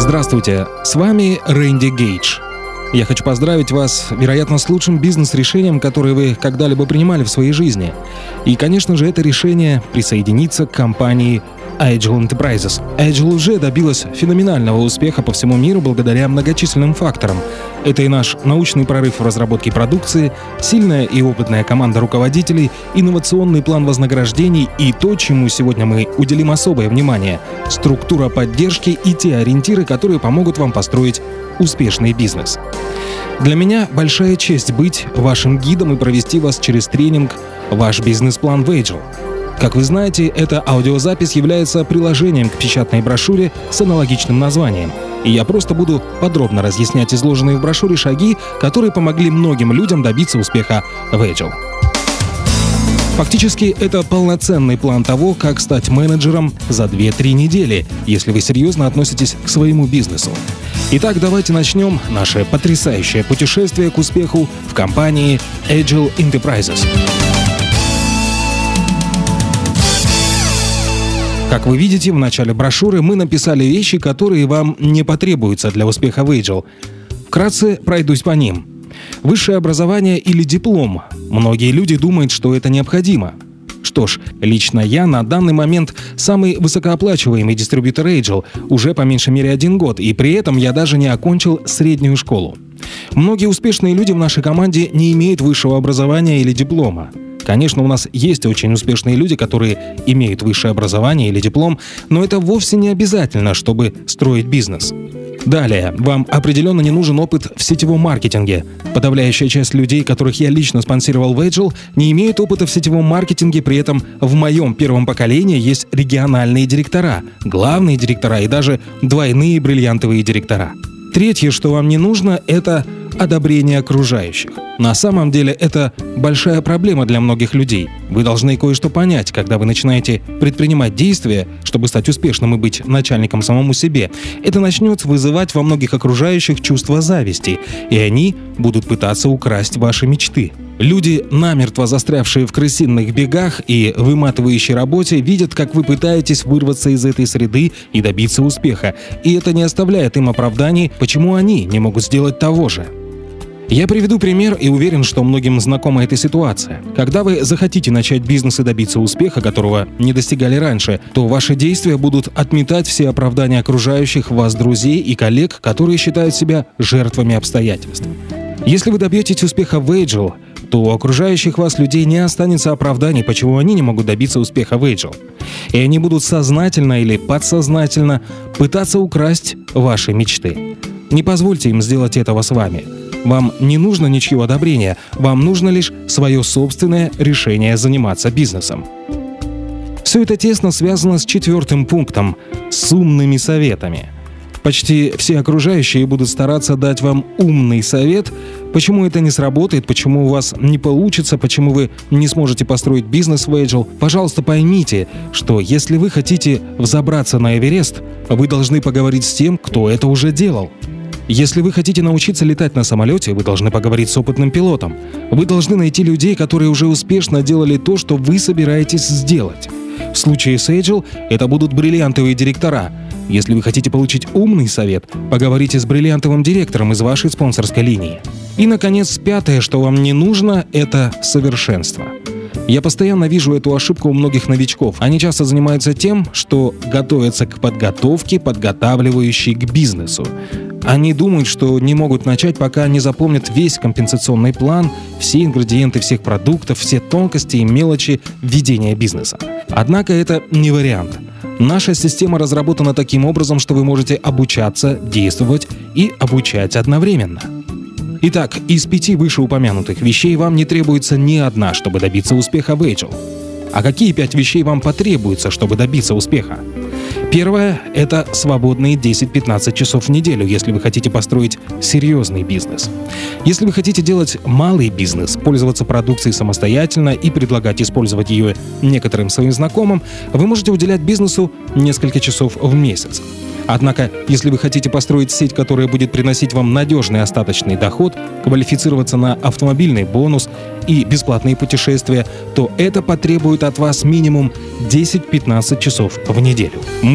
Здравствуйте, с вами Рэнди Гейдж. Я хочу поздравить вас, вероятно, с лучшим бизнес-решением, которое вы когда-либо принимали в своей жизни. И, конечно же, это решение присоединиться к компании Agile Enterprises. Agile уже добилась феноменального успеха по всему миру благодаря многочисленным факторам. Это и наш научный прорыв в разработке продукции, сильная и опытная команда руководителей, инновационный план вознаграждений и то, чему сегодня мы уделим особое внимание — структура поддержки и те ориентиры, которые помогут вам построить успешный бизнес. Для меня большая честь быть вашим гидом и провести вас через тренинг «Ваш бизнес-план в Agile». Как вы знаете, эта аудиозапись является приложением к печатной брошюре с аналогичным названием. И я просто буду подробно разъяснять изложенные в брошюре шаги, которые помогли многим людям добиться успеха в Agile. Фактически, это полноценный план того, как стать менеджером за 2-3 недели, если вы серьезно относитесь к своему бизнесу. Итак, давайте начнем наше потрясающее путешествие к успеху в компании Agile Enterprises. Как вы видите, в начале брошюры мы написали вещи, которые вам не потребуются для успеха в Agile. Вкратце пройдусь по ним. Высшее образование или диплом. Многие люди думают, что это необходимо. Что ж, лично я на данный момент самый высокооплачиваемый дистрибьютор Agile уже по меньшей мере 1 год, и при этом я даже не окончил среднюю школу. Многие успешные люди в нашей команде не имеют высшего образования или диплома. Конечно, у нас есть очень успешные люди, которые имеют высшее образование или диплом, но это вовсе не обязательно, чтобы строить бизнес. Далее, вам определенно не нужен опыт в сетевом маркетинге. Подавляющая часть людей, которых я лично спонсировал в Agile, не имеют опыта в сетевом маркетинге, при этом в моем первом поколении есть региональные директора, главные директора и даже двойные бриллиантовые директора. Третье, что вам не нужно, это одобрение окружающих. На самом деле это большая проблема для многих людей. Вы должны кое-что понять, когда вы начинаете предпринимать действия, чтобы стать успешным и быть начальником самому себе. Это начнет вызывать во многих окружающих чувство зависти, и они будут пытаться украсть ваши мечты. Люди, намертво застрявшие в крысиных бегах и выматывающей работе, видят, как вы пытаетесь вырваться из этой среды и добиться успеха, и это не оставляет им оправданий, почему они не могут сделать того же. Я приведу пример и уверен, что многим знакома эта ситуация. Когда вы захотите начать бизнес и добиться успеха, которого не достигали раньше, то ваши действия будут отметать все оправдания окружающих вас друзей и коллег, которые считают себя жертвами обстоятельств. Если вы добьетесь успеха в Agile, то у окружающих вас людей не останется оправданий, почему они не могут добиться успеха в Agile. И они будут сознательно или подсознательно пытаться украсть ваши мечты. Не позвольте им сделать этого с вами. Вам не нужно ничьего одобрения, вам нужно лишь свое собственное решение заниматься бизнесом. Все это тесно связано с 4-м пунктом – с умными советами. Почти все окружающие будут стараться дать вам умный совет, почему это не сработает, почему у вас не получится, почему вы не сможете построить бизнес в Agile. Пожалуйста, поймите, что если вы хотите взобраться на Эверест, вы должны поговорить с тем, кто это уже делал. Если вы хотите научиться летать на самолете, вы должны поговорить с опытным пилотом. Вы должны найти людей, которые уже успешно делали то, что вы собираетесь сделать. В случае с Agile это будут бриллиантовые директора. Если вы хотите получить умный совет, поговорите с бриллиантовым директором из вашей спонсорской линии. И, наконец, 5-е, что вам не нужно, это совершенство. Я постоянно вижу эту ошибку у многих новичков. Они часто занимаются тем, что готовятся к подготовке, подготавливающей к бизнесу. Они думают, что не могут начать, пока не запомнят весь компенсационный план, все ингредиенты всех продуктов, все тонкости и мелочи ведения бизнеса. Однако это не вариант. Наша система разработана таким образом, что вы можете обучаться, действовать и обучать одновременно. Итак, из 5 вышеупомянутых вещей вам не требуется ни одна, чтобы добиться успеха в Agile. А какие 5 вещей вам потребуется, чтобы добиться успеха? Первое – это свободные 10-15 часов в неделю, если вы хотите построить серьезный бизнес. Если вы хотите делать малый бизнес, пользоваться продукцией самостоятельно и предлагать использовать ее некоторым своим знакомым, вы можете уделять бизнесу несколько часов в месяц. Однако, если вы хотите построить сеть, которая будет приносить вам надежный остаточный доход, квалифицироваться на автомобильный бонус и бесплатные путешествия, то это потребует от вас минимум 10-15 часов в неделю. Мы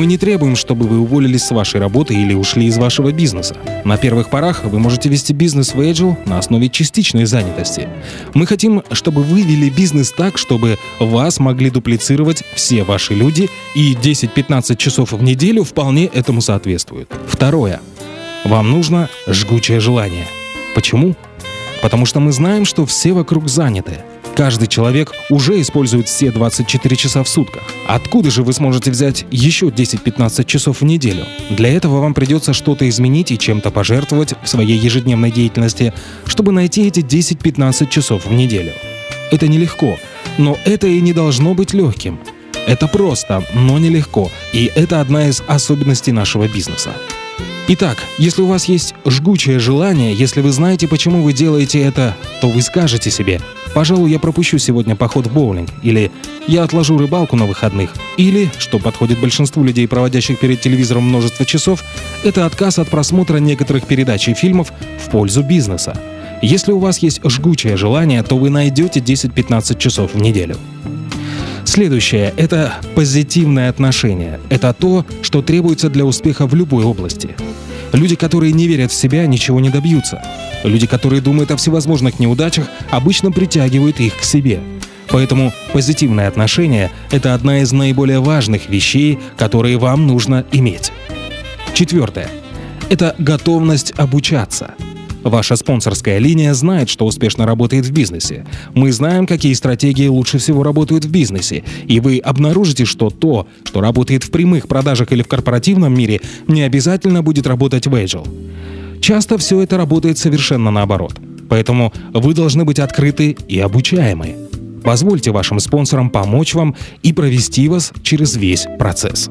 Мы не требуем, чтобы вы уволились с вашей работы или ушли из вашего бизнеса. На первых порах вы можете вести бизнес в Agile на основе частичной занятости. Мы хотим, чтобы вы вели бизнес так, чтобы вас могли дуплицировать все ваши люди, и 10-15 часов в неделю вполне этому соответствует. Второе. Вам нужно жгучее желание. Почему? Потому что мы знаем, что все вокруг заняты. Каждый человек уже использует все 24 часа в сутках. Откуда же вы сможете взять еще 10-15 часов в неделю? Для этого вам придется что-то изменить и чем-то пожертвовать в своей ежедневной деятельности, чтобы найти эти 10-15 часов в неделю. Это нелегко, но это и не должно быть легким. Это просто, но нелегко, и это одна из особенностей нашего бизнеса. Итак, если у вас есть жгучее желание, если вы знаете, почему вы делаете это, то вы скажете себе: «Пожалуй, я пропущу сегодня поход в боулинг», или «Я отложу рыбалку на выходных», или, что подходит большинству людей, проводящих перед телевизором множество часов, это отказ от просмотра некоторых передач и фильмов в пользу бизнеса. Если у вас есть жгучее желание, то вы найдете 10-15 часов в неделю. Следующее – это позитивное отношение. Это то, что требуется для успеха в любой области. Люди, которые не верят в себя, ничего не добьются. Люди, которые думают о всевозможных неудачах, обычно притягивают их к себе. Поэтому позитивное отношение – это одна из наиболее важных вещей, которые вам нужно иметь. Четвертое – это готовность обучаться. Ваша спонсорская линия знает, что успешно работает в бизнесе. Мы знаем, какие стратегии лучше всего работают в бизнесе. И вы обнаружите, что то, что работает в прямых продажах или в корпоративном мире, не обязательно будет работать в Agile. Часто все это работает совершенно наоборот. Поэтому вы должны быть открыты и обучаемы. Позвольте вашим спонсорам помочь вам и провести вас через весь процесс.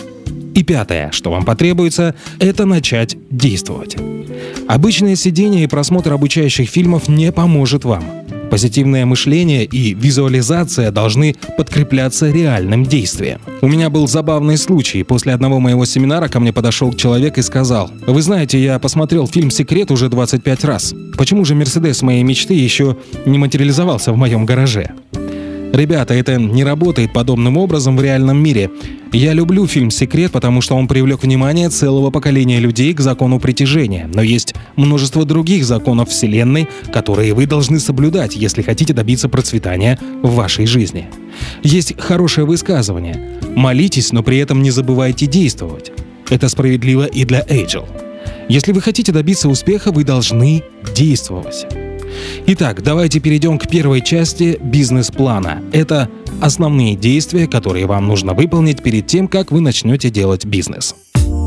И пятое, что вам потребуется, это начать действовать. Обычное сидение и просмотр обучающих фильмов не поможет вам. Позитивное мышление и визуализация должны подкрепляться реальным действием. У меня был забавный случай. После одного моего семинара ко мне подошел человек и сказал: «Вы знаете, я посмотрел фильм «Секрет» уже 25 раз. Почему же Мерседес моей мечты еще не материализовался в моем гараже?» Ребята, это не работает подобным образом в реальном мире. Я люблю фильм «Секрет», потому что он привлек внимание целого поколения людей к закону притяжения. Но есть множество других законов Вселенной, которые вы должны соблюдать, если хотите добиться процветания в вашей жизни. Есть хорошее высказывание: «Молитесь, но при этом не забывайте действовать». Это справедливо и для Agile. Если вы хотите добиться успеха, вы должны действовать. Итак, давайте перейдем к первой части бизнес-плана. Это основные действия, которые вам нужно выполнить перед тем, как вы начнете делать бизнес.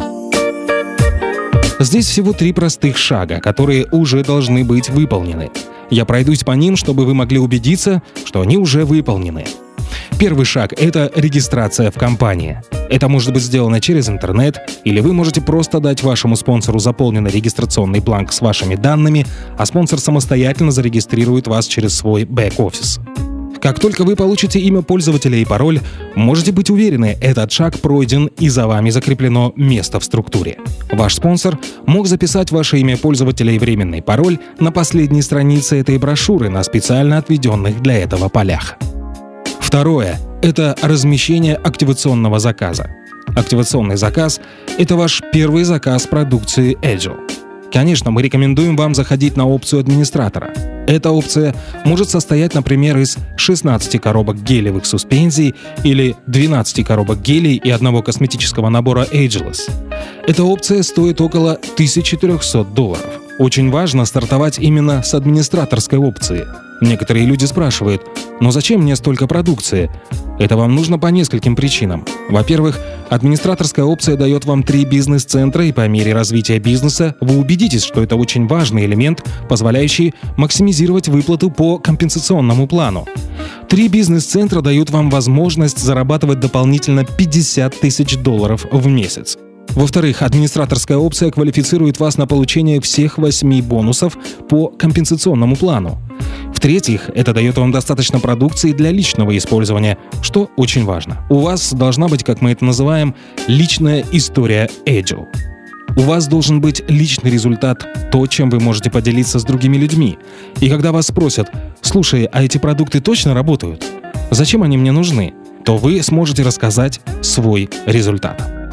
Здесь всего 3 простых шага, которые уже должны быть выполнены. Я пройдусь по ним, чтобы вы могли убедиться, что они уже выполнены. Первый шаг – это регистрация в компании. Это может быть сделано через интернет, или вы можете просто дать вашему спонсору заполненный регистрационный бланк с вашими данными, а спонсор самостоятельно зарегистрирует вас через свой бэк-офис. Как только вы получите имя пользователя и пароль, можете быть уверены, этот шаг пройден и за вами закреплено место в структуре. Ваш спонсор мог записать ваше имя пользователя и временный пароль на последней странице этой брошюры на специально отведенных для этого полях. Второе – это размещение активационного заказа. Активационный заказ – это ваш первый заказ продукции Agile. Конечно, мы рекомендуем вам заходить на опцию администратора. Эта опция может состоять, например, из 16 коробок гелевых суспензий или 12 коробок гелей и одного косметического набора Ageless. Эта опция стоит около $1400. Очень важно стартовать именно с администраторской опции. Некоторые люди спрашивают: «Но зачем мне столько продукции?» Это вам нужно по нескольким причинам. Во-первых, администраторская опция дает вам 3 бизнес-центра, и по мере развития бизнеса вы убедитесь, что это очень важный элемент, позволяющий максимизировать выплату по компенсационному плану. 3 бизнес-центра дают вам возможность зарабатывать дополнительно $50 000 в месяц. Во-вторых, администраторская опция квалифицирует вас на получение всех 8 бонусов по компенсационному плану. В-третьих, это дает вам достаточно продукции для личного использования, что очень важно. У вас должна быть, как мы это называем, личная история Agile. У вас должен быть личный результат, то, чем вы можете поделиться с другими людьми. И когда вас спросят: «Слушай, а эти продукты точно работают? Зачем они мне нужны?», то вы сможете рассказать свой результат.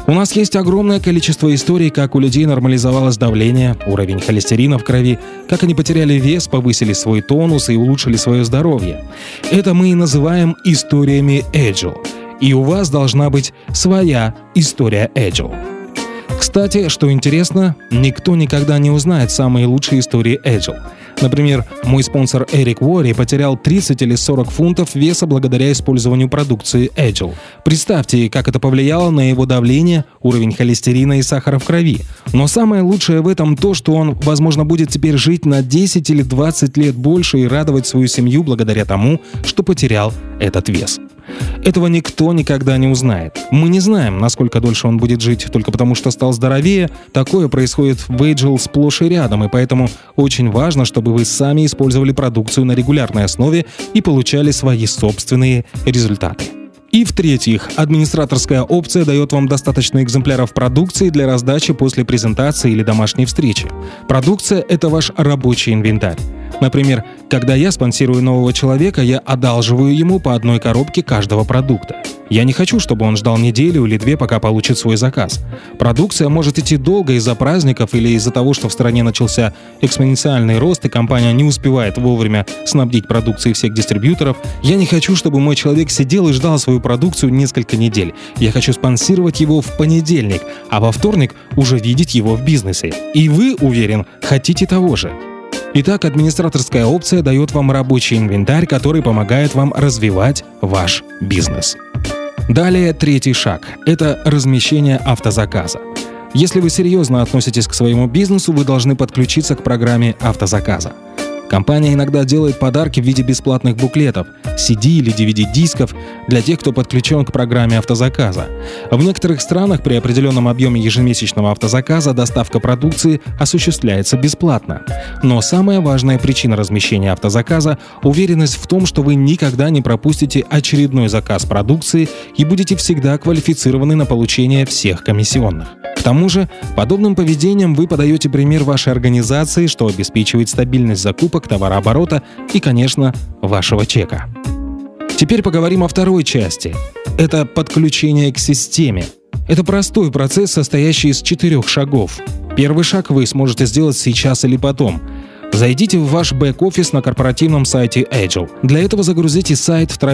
У нас есть огромное количество историй, как у людей нормализовалось давление, уровень холестерина в крови, как они потеряли вес, повысили свой тонус и улучшили свое здоровье. Это мы и называем историями Agile. И у вас должна быть своя история Agile. Кстати, что интересно, никто никогда не узнает самые лучшие истории Agile. Например, мой спонсор Эрик Уорри потерял 30 или 40 фунтов веса благодаря использованию продукции Agile. Представьте, как это повлияло на его давление, уровень холестерина и сахара в крови. Но самое лучшее в этом то, что он, возможно, будет теперь жить на 10 или 20 лет больше и радовать свою семью благодаря тому, что потерял этот вес. Этого никто никогда не узнает. Мы не знаем, насколько дольше он будет жить, только потому что стал здоровее. Такое происходит в Agile сплошь и рядом, и поэтому очень важно, чтобы вы сами использовали продукцию на регулярной основе и получали свои собственные результаты. И в-третьих, администраторская опция дает вам достаточно экземпляров продукции для раздачи после презентации или домашней встречи. Продукция — это ваш рабочий инвентарь. Например, когда я спонсирую нового человека, я одалживаю ему по одной коробке каждого продукта. Я не хочу, чтобы он ждал неделю или две, пока получит свой заказ. Продукция может идти долго из-за праздников или из-за того, что в стране начался экспоненциальный рост и компания не успевает вовремя снабдить продукцией всех дистрибьюторов. Я не хочу, чтобы мой человек сидел и ждал свою продукцию несколько недель. Я хочу спонсировать его в понедельник, а во вторник уже видеть его в бизнесе. И вы, уверен, хотите того же. Итак, администраторская опция дает вам рабочий инвентарь, который помогает вам развивать ваш бизнес. Далее третий шаг – это размещение автозаказа. Если вы серьезно относитесь к своему бизнесу, вы должны подключиться к программе автозаказа. Компания иногда делает подарки в виде бесплатных буклетов, CD или DVD-дисков для тех, кто подключен к программе автозаказа. В некоторых странах при определенном объеме ежемесячного автозаказа доставка продукции осуществляется бесплатно. Но самая важная причина размещения автозаказа – уверенность в том, что вы никогда не пропустите очередной заказ продукции и будете всегда квалифицированы на получение всех комиссионных. К тому же, подобным поведением вы подаете пример вашей организации, что обеспечивает стабильность закупок, товарооборота и, конечно, вашего чека. Теперь поговорим о второй части. Это подключение к системе. Это простой процесс, состоящий из 4 шагов. Первый шаг вы сможете сделать сейчас или потом. Зайдите в ваш бэк-офис на корпоративном сайте Agile. Для этого загрузите сайт в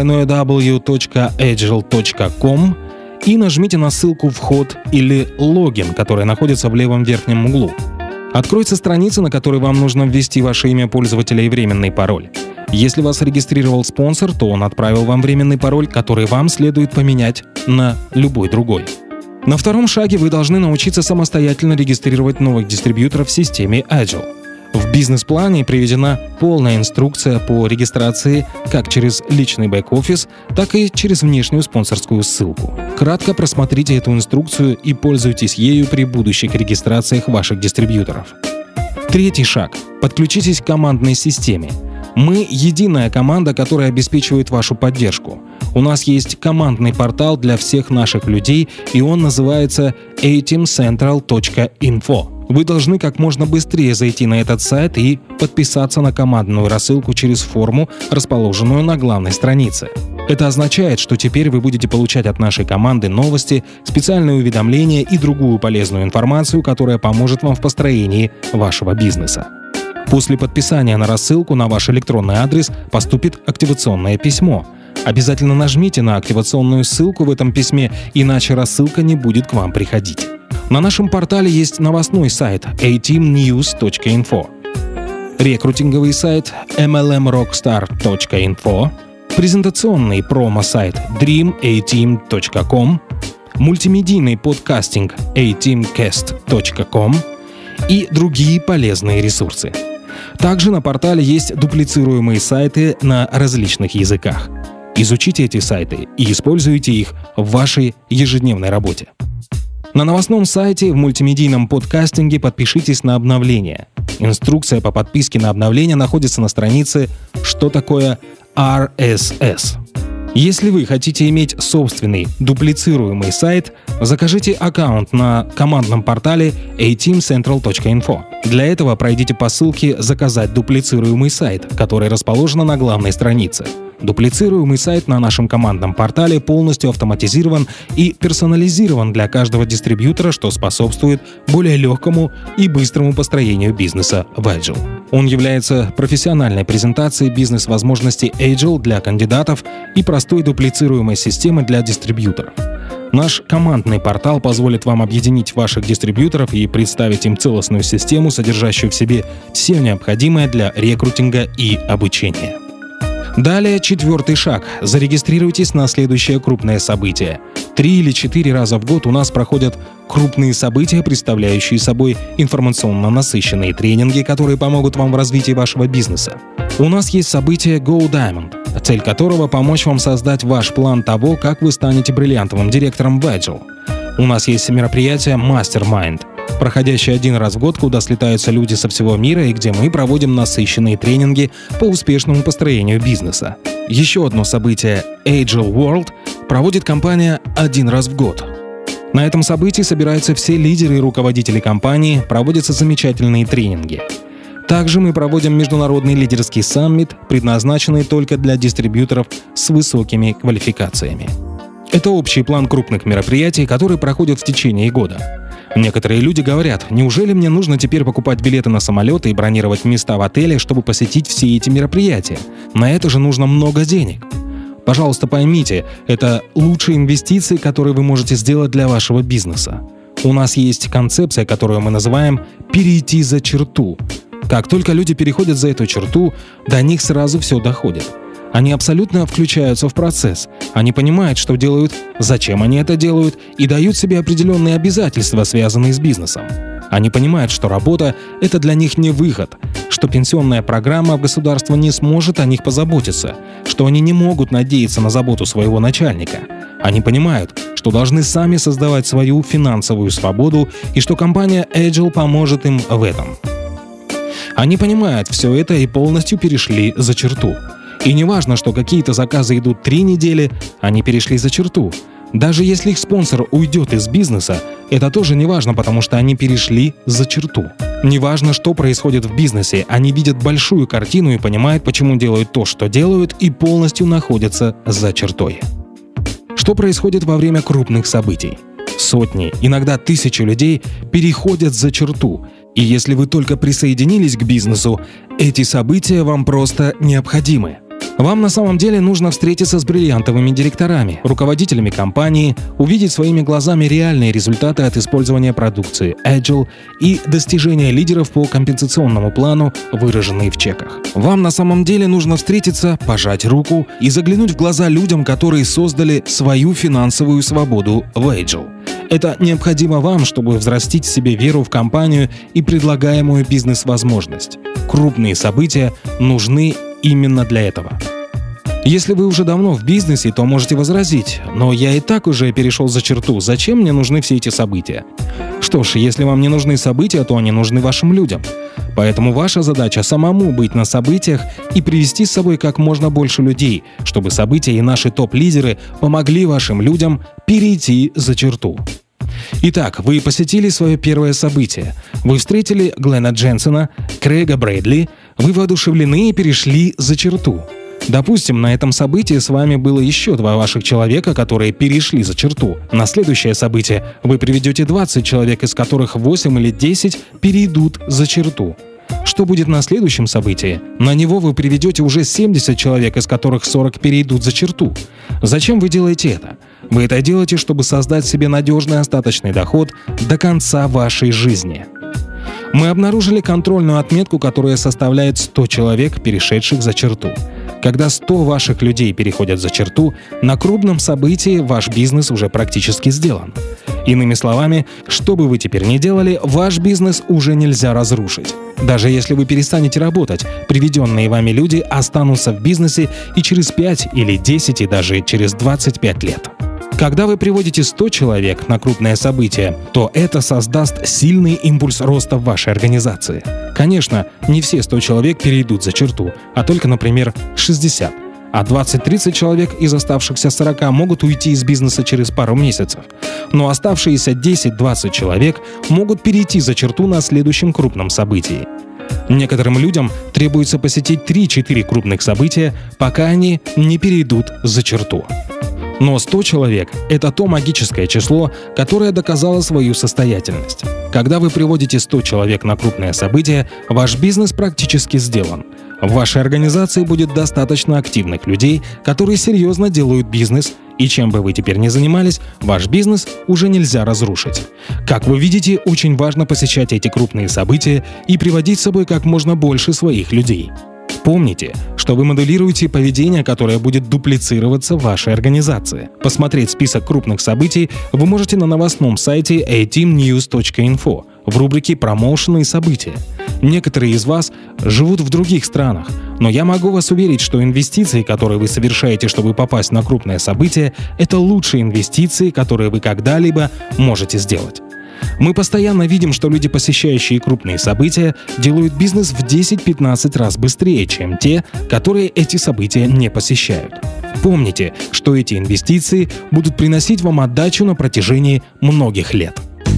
www.agile.com и нажмите на ссылку «Вход» или «Логин», которая находится в левом верхнем углу. Откроется страница, на которой вам нужно ввести ваше имя пользователя и временный пароль. Если вас регистрировал спонсор, то он отправил вам временный пароль, который вам следует поменять на любой другой. На втором шаге вы должны научиться самостоятельно регистрировать новых дистрибьюторов в системе Agile. В бизнес-плане приведена полная инструкция по регистрации как через личный бэк-офис, так и через внешнюю спонсорскую ссылку. Кратко просмотрите эту инструкцию и пользуйтесь ею при будущих регистрациях ваших дистрибьюторов. Третий шаг. Подключитесь к командной системе. Мы — единая команда, которая обеспечивает вашу поддержку. У нас есть командный портал для всех наших людей, и он называется ateamcentral.info. Вы должны как можно быстрее зайти на этот сайт и подписаться на командную рассылку через форму, расположенную на главной странице. Это означает, что теперь вы будете получать от нашей команды новости, специальные уведомления и другую полезную информацию, которая поможет вам в построении вашего бизнеса. После подписания на рассылку на ваш электронный адрес поступит активационное письмо. Обязательно нажмите на активационную ссылку в этом письме, иначе рассылка не будет к вам приходить. На нашем портале есть новостной сайт ateamnews.info, рекрутинговый сайт mlmrockstar.info, презентационный промо-сайт dreamateam.com, мультимедийный подкастинг ateamcast.com и другие полезные ресурсы. Также на портале есть дуплицируемые сайты на различных языках. Изучите эти сайты и используйте их в вашей ежедневной работе. На новостном сайте в мультимедийном подкастинге подпишитесь на обновления. Инструкция по подписке на обновления находится на странице «Что такое RSS?». Если вы хотите иметь собственный дуплицируемый сайт, закажите аккаунт на командном портале ateamcentral.info. Для этого пройдите по ссылке «Заказать дуплицируемый сайт», который расположен на главной странице. Дуплицируемый сайт на нашем командном портале полностью автоматизирован и персонализирован для каждого дистрибьютора, что способствует более легкому и быстрому построению бизнеса в Agile. Он является профессиональной презентацией бизнес-возможностей Agile для кандидатов и простой дуплицируемой системой для дистрибьюторов. Наш командный портал позволит вам объединить ваших дистрибьюторов и представить им целостную систему, содержащую в себе все необходимое для рекрутинга и обучения. Далее 4-й шаг. Зарегистрируйтесь на следующее крупное событие. 3 или 4 раза в год у нас проходят крупные события, представляющие собой информационно насыщенные тренинги, которые помогут вам в развитии вашего бизнеса. У нас есть событие Go Diamond, цель которого — помочь вам создать ваш план того, как вы станете бриллиантовым директором в Agile. У нас есть мероприятие Mastermind, проходящее 1 раз в год, куда слетаются люди со всего мира и где мы проводим насыщенные тренинги по успешному построению бизнеса. Еще одно событие Agile World проводит компания 1 раз в год. На этом событии собираются все лидеры и руководители компании, проводятся замечательные тренинги. Также мы проводим международный лидерский саммит, предназначенный только для дистрибьюторов с высокими квалификациями. Это общий план крупных мероприятий, которые проходят в течение года. Некоторые люди говорят: неужели мне нужно теперь покупать билеты на самолеты и бронировать места в отеле, чтобы посетить все эти мероприятия? На это же нужно много денег. Пожалуйста, поймите, это лучшие инвестиции, которые вы можете сделать для вашего бизнеса. У нас есть концепция, которую мы называем «перейти за черту». Как только люди переходят за эту черту, до них сразу все доходит. Они абсолютно включаются в процесс. Они понимают, что делают, зачем они это делают, и дают себе определенные обязательства, связанные с бизнесом. Они понимают, что работа — это для них не выход, что пенсионная программа государства не сможет о них позаботиться, что они не могут надеяться на заботу своего начальника. Они понимают, что должны сами создавать свою финансовую свободу и что компания Agile поможет им в этом. Они понимают все это и полностью перешли за черту. И не важно, что какие-то заказы идут 3 недели, они перешли за черту. Даже если их спонсор уйдет из бизнеса, это тоже не важно, потому что они перешли за черту. Не важно, что происходит в бизнесе, они видят большую картину и понимают, почему делают то, что делают, и полностью находятся за чертой. Что происходит во время крупных событий? Сотни, иногда тысячи людей переходят за черту. И если вы только присоединились к бизнесу, эти события вам просто необходимы. Вам на самом деле нужно встретиться с бриллиантовыми директорами, руководителями компании, увидеть своими глазами реальные результаты от использования продукции Agile и достижения лидеров по компенсационному плану, выраженные в чеках. Вам на самом деле нужно встретиться, пожать руку и заглянуть в глаза людям, которые создали свою финансовую свободу в Agile. Это необходимо вам, чтобы взрастить в себе веру в компанию и предлагаемую бизнес-возможность. Крупные события нужны именно для этого. Если вы уже давно в бизнесе, то можете возразить: но я и так уже перешел за черту, зачем мне нужны все эти события? Что ж, если вам не нужны события, то они нужны вашим людям. Поэтому ваша задача самому быть на событиях и привести с собой как можно больше людей, чтобы события и наши топ-лидеры помогли вашим людям перейти за черту. Итак, вы посетили свое первое событие. Вы встретили Глена Дженсена, Крейга Брэдли, вы воодушевлены и перешли за черту. Допустим, на этом событии с вами было еще 2 ваших человека, которые перешли за черту. На следующее событие вы приведете 20 человек, из которых 8 или 10 перейдут за черту. Что будет на следующем событии? На него вы приведете уже 70 человек, из которых 40 перейдут за черту. Зачем вы делаете это? Вы это делаете, чтобы создать себе надежный остаточный доход до конца вашей жизни. Мы обнаружили контрольную отметку, которая составляет 100 человек, перешедших за черту. Когда 100 ваших людей переходят за черту, на крупном событии ваш бизнес уже практически сделан. Иными словами, что бы вы теперь ни делали, ваш бизнес уже нельзя разрушить. Даже если вы перестанете работать, приведенные вами люди останутся в бизнесе и через 5 или 10 и даже через 25 лет. Когда вы приводите 100 человек на крупное событие, то это создаст сильный импульс роста в вашей организации. Конечно, не все 100 человек перейдут за черту, а только, например, 60. А 20-30 человек из оставшихся 40 могут уйти из бизнеса через пару месяцев. Но оставшиеся 10-20 человек могут перейти за черту на следующем крупном событии. Некоторым людям требуется посетить 3-4 крупных события, пока они не перейдут за черту. Но 100 человек – это то магическое число, которое доказало свою состоятельность. Когда вы приводите 100 человек на крупное событие, ваш бизнес практически сделан. В вашей организации будет достаточно активных людей, которые серьезно делают бизнес, и чем бы вы теперь ни занимались, ваш бизнес уже нельзя разрушить. Как вы видите, очень важно посещать эти крупные события и приводить с собой как можно больше своих людей. Помните, что вы моделируете поведение, которое будет дуплицироваться в вашей организации. Посмотреть список крупных событий вы можете на новостном сайте ateamnews.info в рубрике «Промоушены и события». Некоторые из вас живут в других странах, но я могу вас уверить, что инвестиции, которые вы совершаете, чтобы попасть на крупное событие, это лучшие инвестиции, которые вы когда-либо можете сделать. Мы постоянно видим, что люди, посещающие крупные события, делают бизнес в 10-15 раз быстрее, чем те, которые эти события не посещают. Помните, что эти инвестиции будут приносить вам отдачу на протяжении многих лет.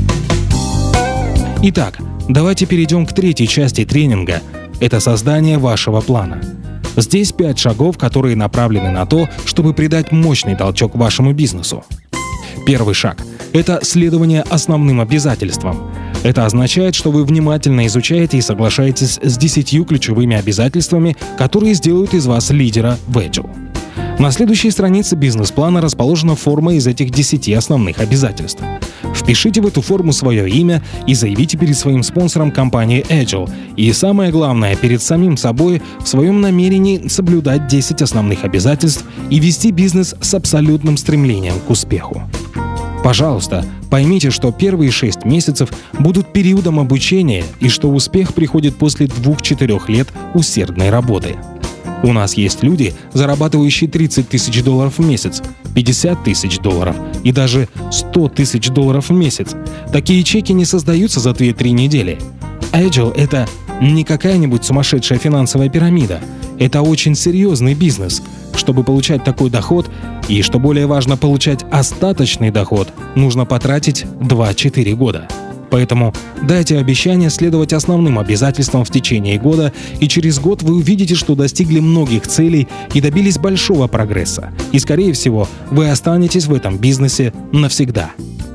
Итак, давайте перейдем к третьей части тренинга – это создание вашего плана. Здесь 5 шагов, которые направлены на то, чтобы придать мощный толчок вашему бизнесу. Первый шаг – это следование основным обязательствам. Это означает, что вы внимательно изучаете и соглашаетесь с 10 ключевыми обязательствами, которые сделают из вас лидера в Agile. На следующей странице бизнес-плана расположена форма из этих 10 основных обязательств. Впишите в эту форму свое имя и заявите перед своим спонсором компании Agile. И самое главное, перед самим собой в своем намерении соблюдать 10 основных обязательств и вести бизнес с абсолютным стремлением к успеху. Пожалуйста, поймите, что первые 6 месяцев будут периодом обучения и что успех приходит после 2-4 лет усердной работы. У нас есть люди, зарабатывающие $30 тысяч в месяц, $50 тысяч и даже $100 тысяч в месяц. Такие чеки не создаются за 2-3 недели. Agile — это не какая-нибудь сумасшедшая финансовая пирамида. Это очень серьезный бизнес. Чтобы получать такой доход, и, что более важно, получать остаточный доход, нужно потратить 2-4 года. Поэтому дайте обещание следовать основным обязательствам в течение года, и через год вы увидите, что достигли многих целей и добились большого прогресса. И, скорее всего, вы останетесь в этом бизнесе навсегда.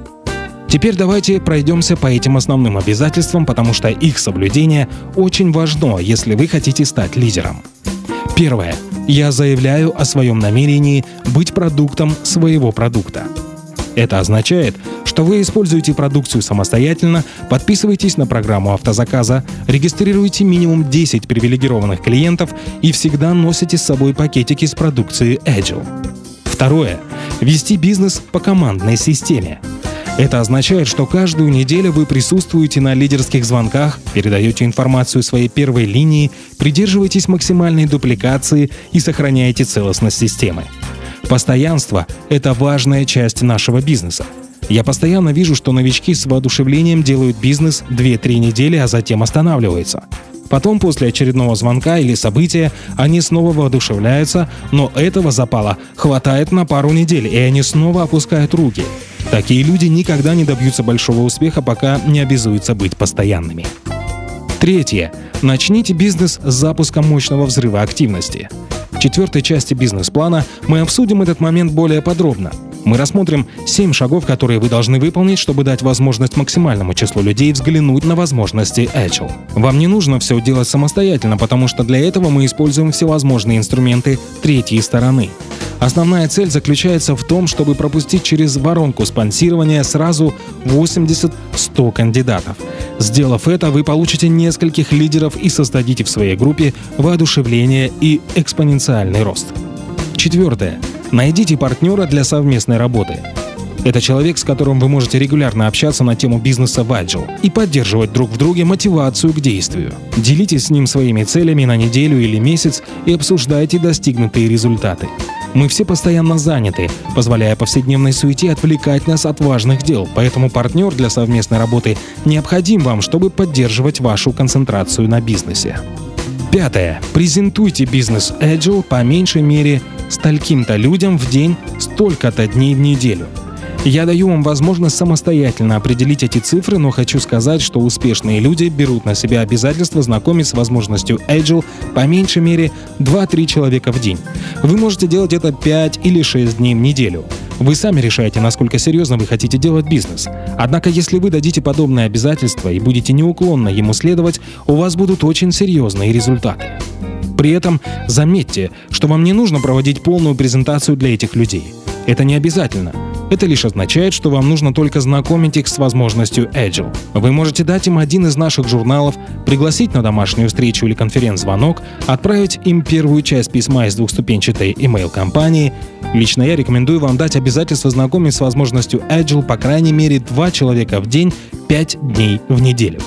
Теперь давайте пройдемся по этим основным обязательствам, потому что их соблюдение очень важно, если вы хотите стать лидером. Первое. Я заявляю о своем намерении быть продуктом своего продукта. Это означает, что вы используете продукцию самостоятельно, подписываетесь на программу автозаказа, регистрируете минимум 10 привилегированных клиентов и всегда носите с собой пакетики с продукцией Agile. Второе. Вести бизнес по командной системе. Это означает, что каждую неделю вы присутствуете на лидерских звонках, передаете информацию своей первой линии, придерживаетесь максимальной дупликации и сохраняете целостность системы. Постоянство – это важная часть нашего бизнеса. Я постоянно вижу, что новички с воодушевлением делают бизнес 2-3 недели, а затем останавливаются. Потом, после очередного звонка или события, они снова воодушевляются, но этого запала хватает на пару недель, и они снова опускают руки. Такие люди никогда не добьются большого успеха, пока не обязуются быть постоянными. Третье. Начните бизнес с запуска мощного взрыва активности. В 4-й части бизнес-плана мы обсудим этот момент более подробно. Мы рассмотрим 7 шагов, которые вы должны выполнить, чтобы дать возможность максимальному числу людей взглянуть на возможности Agile. Вам не нужно все делать самостоятельно, потому что для этого мы используем всевозможные инструменты третьей стороны. Основная цель заключается в том, чтобы пропустить через воронку спонсирования сразу 80-100 кандидатов. Сделав это, вы получите нескольких лидеров и создадите в своей группе воодушевление и экспоненциальный рост. 4. Найдите партнера для совместной работы. Это человек, с которым вы можете регулярно общаться на тему бизнеса в Agile и поддерживать друг в друге мотивацию к действию. Делитесь с ним своими целями на неделю или месяц и обсуждайте достигнутые результаты. Мы все постоянно заняты, позволяя повседневной суете отвлекать нас от важных дел, поэтому партнер для совместной работы необходим вам, чтобы поддерживать вашу концентрацию на бизнесе. 5. Презентуйте бизнес Agile по меньшей мере стольким-то людям в день, столько-то дней в неделю. Я даю вам возможность самостоятельно определить эти цифры, но хочу сказать, что успешные люди берут на себя обязательство знакомить с возможностью Agile по меньшей мере 2-3 человека в день. Вы можете делать это 5 или 6 дней в неделю. Вы сами решаете, насколько серьезно вы хотите делать бизнес. Однако, если вы дадите подобное обязательство и будете неуклонно ему следовать, у вас будут очень серьезные результаты. При этом заметьте, что вам не нужно проводить полную презентацию для этих людей. Это не обязательно. Это лишь означает, что вам нужно только знакомить их с возможностью Agile. Вы можете дать им один из наших журналов, пригласить на домашнюю встречу или конференц-звонок, отправить им первую часть письма из двухступенчатой email-компании. Лично я рекомендую вам дать обязательство знакомить с возможностью Agile по крайней мере 2 человека в день, 5 дней в неделю.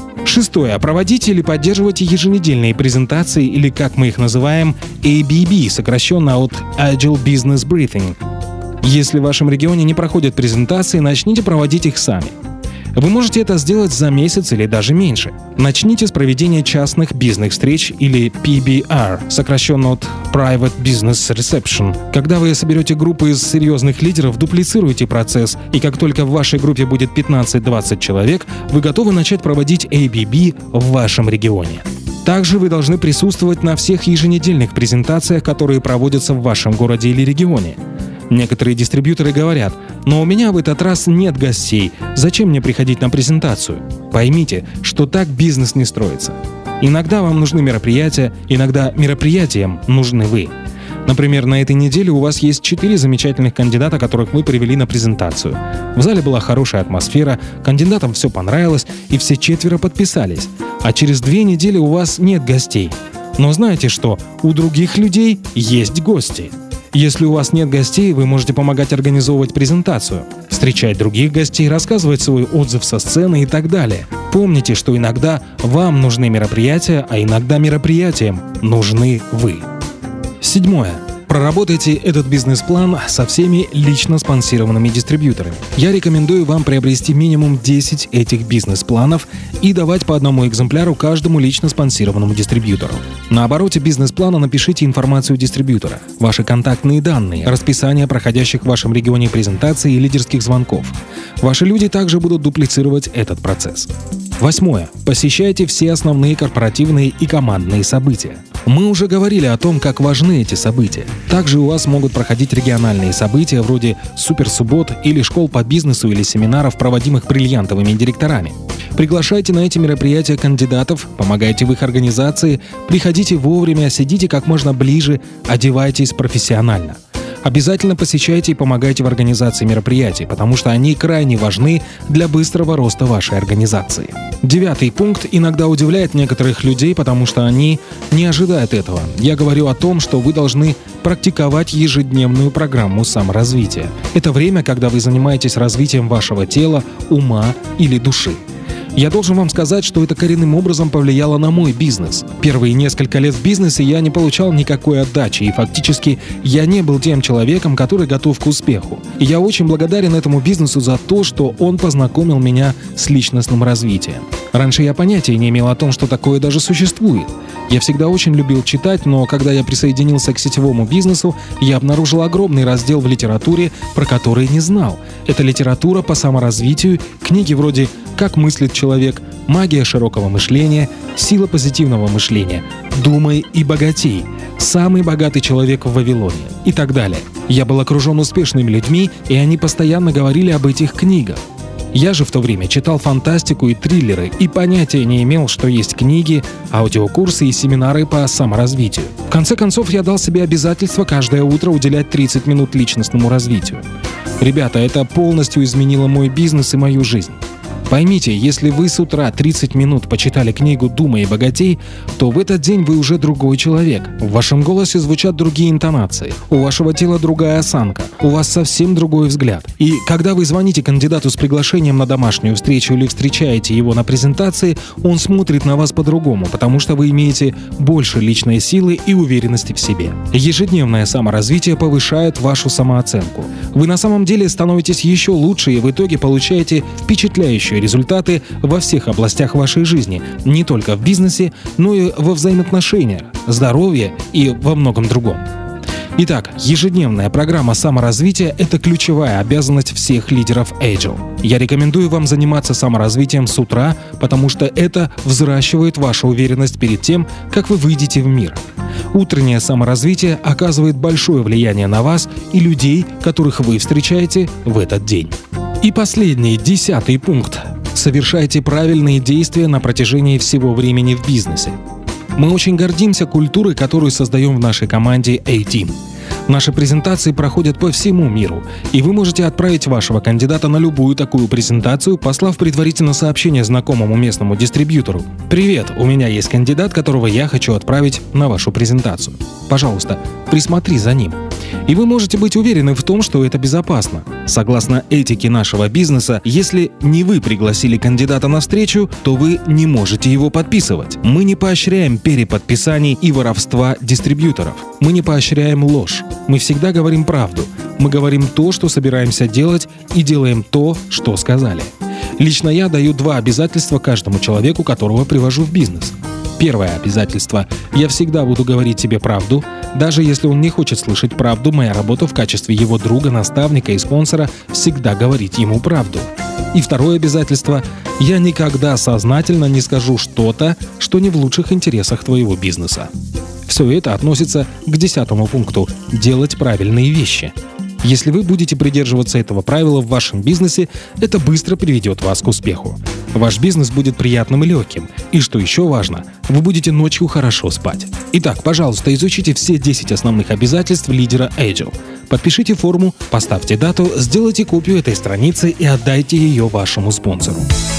6. Проводите или поддерживайте еженедельные презентации, или, как мы их называем, ABB, сокращенно от Agile Business Briefing. Если в вашем регионе не проходят презентации, начните проводить их сами. Вы можете это сделать за месяц или даже меньше. Начните с проведения частных бизнес-встреч или PBR, сокращенно от Private Business Reception. Когда вы соберете группу из серьезных лидеров, дуплицируйте процесс, и как только в вашей группе будет 15-20 человек, вы готовы начать проводить ABB в вашем регионе. Также вы должны присутствовать на всех еженедельных презентациях, которые проводятся в вашем городе или регионе. Некоторые дистрибьюторы говорят: «Но у меня в этот раз нет гостей, зачем мне приходить на презентацию?» Поймите, что так бизнес не строится. Иногда вам нужны мероприятия, иногда мероприятиям нужны вы. Например, на этой неделе у вас есть 4 замечательных кандидата, которых мы привели на презентацию. В зале была хорошая атмосфера, кандидатам все понравилось, и все 4 подписались. А через 2 недели у вас нет гостей. Но знаете что? У других людей есть гости. Если у вас нет гостей, вы можете помогать организовывать презентацию, встречать других гостей, рассказывать свой отзыв со сцены и так далее. Помните, что иногда вам нужны мероприятия, а иногда мероприятиям нужны вы. 7. Проработайте этот бизнес-план со всеми лично спонсированными дистрибьюторами. Я рекомендую вам приобрести минимум 10 этих бизнес-планов и давать по одному экземпляру каждому лично спонсированному дистрибьютору. На обороте бизнес-плана напишите информацию дистрибьютора, ваши контактные данные, расписание проходящих в вашем регионе презентаций и лидерских звонков. Ваши люди также будут дуплицировать этот процесс. 8. Посещайте все основные корпоративные и командные события. Мы уже говорили о том, как важны эти события. Также у вас могут проходить региональные события вроде суперсуббот или школ по бизнесу или семинаров, проводимых бриллиантовыми директорами. Приглашайте на эти мероприятия кандидатов, помогайте в их организации, приходите вовремя, сидите как можно ближе, одевайтесь профессионально. Обязательно посещайте и помогайте в организации мероприятий, потому что они крайне важны для быстрого роста вашей организации. 9 пункт иногда удивляет некоторых людей, потому что они не ожидают этого. Я говорю о том, что вы должны практиковать ежедневную программу саморазвития. Это время, когда вы занимаетесь развитием вашего тела, ума или души. Я должен вам сказать, что это коренным образом повлияло на мой бизнес. Первые несколько лет в бизнесе я не получал никакой отдачи, и фактически я не был тем человеком, который готов к успеху. И я очень благодарен этому бизнесу за то, что он познакомил меня с личностным развитием. Раньше я понятия не имел о том, что такое даже существует. Я всегда очень любил читать, но когда я присоединился к сетевому бизнесу, я обнаружил огромный раздел в литературе, про который не знал. Это литература по саморазвитию, книги вроде «Как мыслит человек», «Магия широкого мышления», «Сила позитивного мышления», «Думай и богатей», «Самый богатый человек в Вавилоне» и так далее. Я был окружен успешными людьми, и они постоянно говорили об этих книгах. Я же в то время читал фантастику и триллеры и понятия не имел, что есть книги, аудиокурсы и семинары по саморазвитию. В конце концов, я дал себе обязательство каждое утро уделять 30 минут личностному развитию. Ребята, это полностью изменило мой бизнес и мою жизнь. Поймите, если вы с утра 30 минут почитали книгу «Думай и богатей», то в этот день вы уже другой человек. В вашем голосе звучат другие интонации, у вашего тела другая осанка, у вас совсем другой взгляд. И когда вы звоните кандидату с приглашением на домашнюю встречу или встречаете его на презентации, он смотрит на вас по-другому, потому что вы имеете больше личной силы и уверенности в себе. Ежедневное саморазвитие повышает вашу самооценку. Вы на самом деле становитесь еще лучше и в итоге получаете впечатляющие результаты во всех областях вашей жизни, не только в бизнесе, но и во взаимоотношениях, здоровье и во многом другом. Итак, ежедневная программа саморазвития – это ключевая обязанность всех лидеров Agile. Я рекомендую вам заниматься саморазвитием с утра, потому что это взращивает вашу уверенность перед тем, как вы выйдете в мир. Утреннее саморазвитие оказывает большое влияние на вас и людей, которых вы встречаете в этот день. И последний, 10-й пункт. Совершайте правильные действия на протяжении всего времени в бизнесе. Мы очень гордимся культурой, которую создаем в нашей команде A-Team. Наши презентации проходят по всему миру, и вы можете отправить вашего кандидата на любую такую презентацию, послав предварительно сообщение знакомому местному дистрибьютору. «Привет, у меня есть кандидат, которого я хочу отправить на вашу презентацию. Пожалуйста, присмотри за ним». И вы можете быть уверены в том, что это безопасно. Согласно этике нашего бизнеса, если не вы пригласили кандидата на встречу, то вы не можете его подписывать. Мы не поощряем переподписаний и воровства дистрибьюторов. Мы не поощряем ложь. Мы всегда говорим правду. Мы говорим то, что собираемся делать, и делаем то, что сказали. Лично я даю 2 обязательства каждому человеку, которого привожу в бизнес. Первое обязательство. Я всегда буду говорить тебе правду. Даже если он не хочет слышать правду, моя работа в качестве его друга, наставника и спонсора всегда говорить ему правду. И второе обязательство. Я никогда сознательно не скажу что-то, что не в лучших интересах твоего бизнеса. Все это относится к 10-му пункту – делать правильные вещи. Если вы будете придерживаться этого правила в вашем бизнесе, это быстро приведет вас к успеху. Ваш бизнес будет приятным и легким. И что еще важно, вы будете ночью хорошо спать. Итак, пожалуйста, изучите все 10 основных обязательств лидера Agile. Подпишите форму, поставьте дату, сделайте копию этой страницы и отдайте ее вашему спонсору.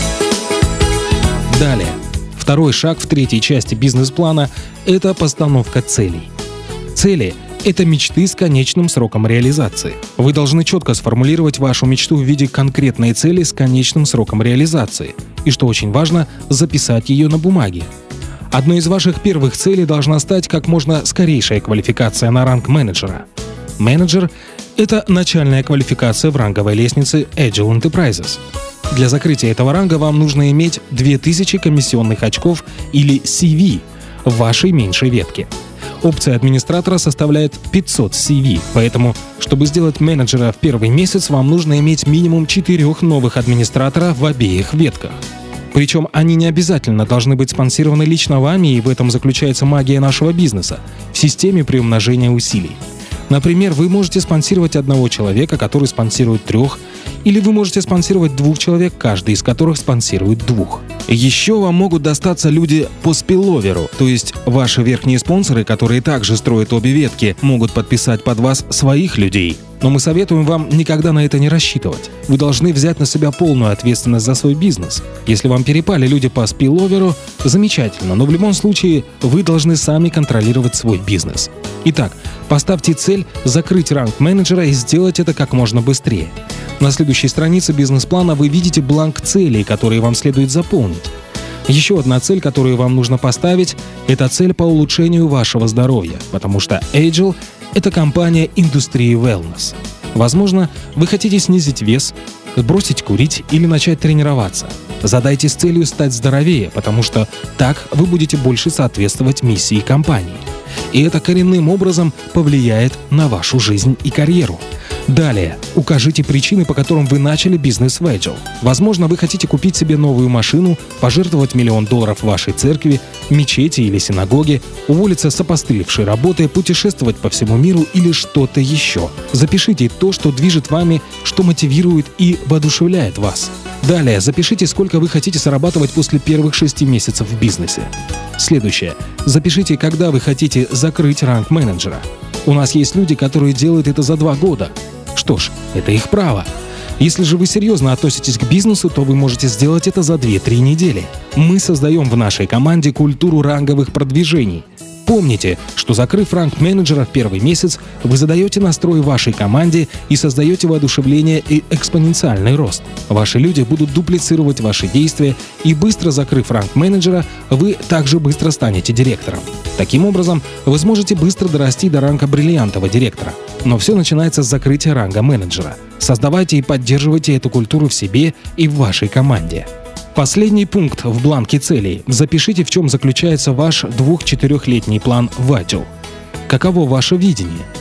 Далее. Второй шаг в 3-й части бизнес-плана – это постановка целей. Цели – это мечты с конечным сроком реализации. Вы должны четко сформулировать вашу мечту в виде конкретной цели с конечным сроком реализации. И, что очень важно, записать ее на бумаге. Одной из ваших первых целей должна стать как можно скорейшая квалификация на ранг менеджера. Менеджер – это начальная квалификация в ранговой лестнице Agile Enterprises. Для закрытия этого ранга вам нужно иметь 2000 комиссионных очков или CV в вашей меньшей ветке. Опция администратора составляет 500 CV, поэтому, чтобы сделать менеджера в первый месяц, вам нужно иметь минимум 4 новых администратора в обеих ветках. Причем они не обязательно должны быть спонсированы лично вами, и в этом заключается магия нашего бизнеса – в системе приумножения усилий. Например, вы можете спонсировать 1 человека, который спонсирует 3, или вы можете спонсировать 2 человек, каждый из которых спонсирует 2. Еще вам могут достаться люди по спилловеру, то есть ваши верхние спонсоры, которые также строят обе ветки, могут подписать под вас своих людей. Но мы советуем вам никогда на это не рассчитывать. Вы должны взять на себя полную ответственность за свой бизнес. Если вам перепали люди по спилловеру, замечательно, но в любом случае вы должны сами контролировать свой бизнес. Итак, поставьте цель закрыть ранг менеджера и сделать это как можно быстрее. На следующей странице бизнес-плана вы видите бланк целей, которые вам следует заполнить. Еще одна цель, которую вам нужно поставить, это цель по улучшению вашего здоровья, потому что Agile – это компания индустрии wellness. Возможно, вы хотите снизить вес, бросить курить или начать тренироваться. Задайтесь целью стать здоровее, потому что так вы будете больше соответствовать миссии компании. И это коренным образом повлияет на вашу жизнь и карьеру. Далее, укажите причины, по которым вы начали бизнес в Agile. Возможно, вы хотите купить себе новую машину, пожертвовать $1 миллион вашей церкви, мечети или синагоге, уволиться с опостылевшей работы, путешествовать по всему миру или что-то еще. Запишите то, что движет вами, что мотивирует и воодушевляет вас. Далее, запишите, сколько вы хотите зарабатывать после первых 6 месяцев в бизнесе. Следующее. Запишите, когда вы хотите закрыть ранг менеджера. У нас есть люди, которые делают это за 2 года. Что ж, это их право. Если же вы серьезно относитесь к бизнесу, то вы можете сделать это за 2-3 недели. Мы создаем в нашей команде культуру ранговых продвижений. Помните, что закрыв ранг менеджера в первый месяц, вы задаете настрой вашей команде и создаете воодушевление и экспоненциальный рост. Ваши люди будут дуплицировать ваши действия, и быстро закрыв ранг менеджера, вы также быстро станете директором. Таким образом, вы сможете быстро дорасти до ранга бриллиантового директора. Но все начинается с закрытия ранга менеджера. Создавайте и поддерживайте эту культуру в себе и в вашей команде. Последний пункт в бланке целей. Запишите, в чем заключается ваш 2-4-летний план в Agile. Каково ваше видение?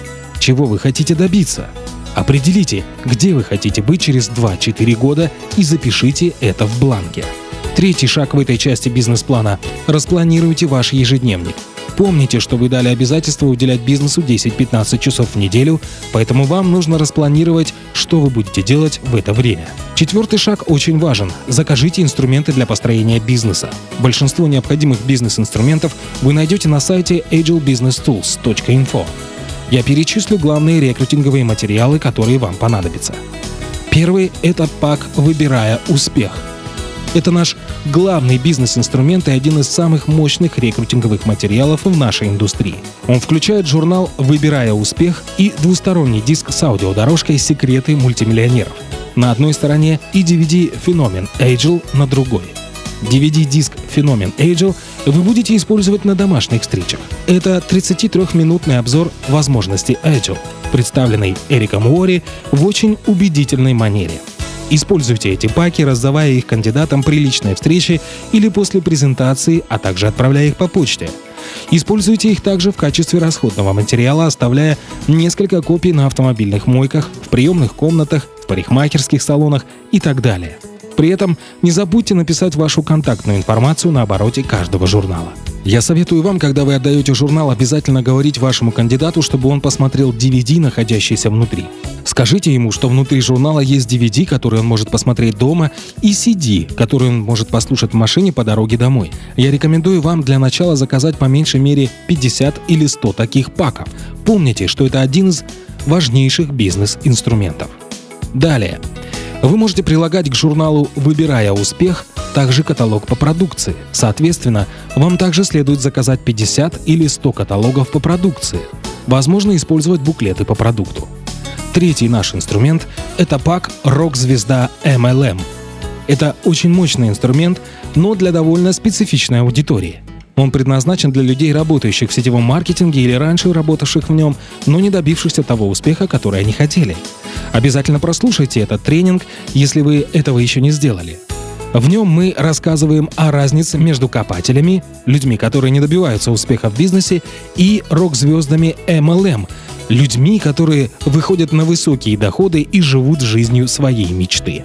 Чего вы хотите добиться? Определите, где вы хотите быть через 2-4 года и запишите это в бланке. Третий шаг в этой части бизнес-плана – распланируйте ваш ежедневник. Помните, что вы дали обязательство уделять бизнесу 10-15 часов в неделю, поэтому вам нужно распланировать, что вы будете делать в это время. Четвертый шаг очень важен – закажите инструменты для построения бизнеса. Большинство необходимых бизнес-инструментов вы найдете на сайте agilbusinesstools.info. Я перечислю главные рекрутинговые материалы, которые вам понадобятся. Первый – это пак «Выбирая успех». Это наш главный бизнес-инструмент и один из самых мощных рекрутинговых материалов в нашей индустрии. Он включает журнал «Выбирая успех» и двусторонний диск с аудиодорожкой «Секреты мультимиллионеров» на одной стороне и DVD «Феномен Agile» на другой. DVD-диск «Феномен Agile» вы будете использовать на домашних встречах. Это 33-минутный обзор возможностей Agile, представленный Эриком Уорри в очень убедительной манере. Используйте эти паки, раздавая их кандидатам при личной встрече или после презентации, а также отправляя их по почте. Используйте их также в качестве расходного материала, оставляя несколько копий на автомобильных мойках, в приемных комнатах, в парикмахерских салонах и так далее. При этом не забудьте написать вашу контактную информацию на обороте каждого журнала. Я советую вам, когда вы отдаете журнал, обязательно говорить вашему кандидату, чтобы он посмотрел DVD, находящийся внутри. Скажите ему, что внутри журнала есть DVD, который он может посмотреть дома, и CD, который он может послушать в машине по дороге домой. Я рекомендую вам для начала заказать по меньшей мере 50 или 100 таких паков. Помните, что это один из важнейших бизнес-инструментов. Далее. Вы можете прилагать к журналу «Выбирая успех» также каталог по продукции. Соответственно, вам также следует заказать 50 или 100 каталогов по продукции. Возможно использовать буклеты по продукту. Третий наш инструмент – это пак «Рок-звезда MLM». Это очень мощный инструмент, но для довольно специфичной аудитории. Он предназначен для людей, работающих в сетевом маркетинге или раньше работавших в нем, но не добившихся того успеха, который они хотели. Обязательно прослушайте этот тренинг, если вы этого еще не сделали. В нем мы рассказываем о разнице между копателями, людьми, которые не добиваются успеха в бизнесе, и рок-звездами MLM, людьми, которые выходят на высокие доходы и живут жизнью своей мечты.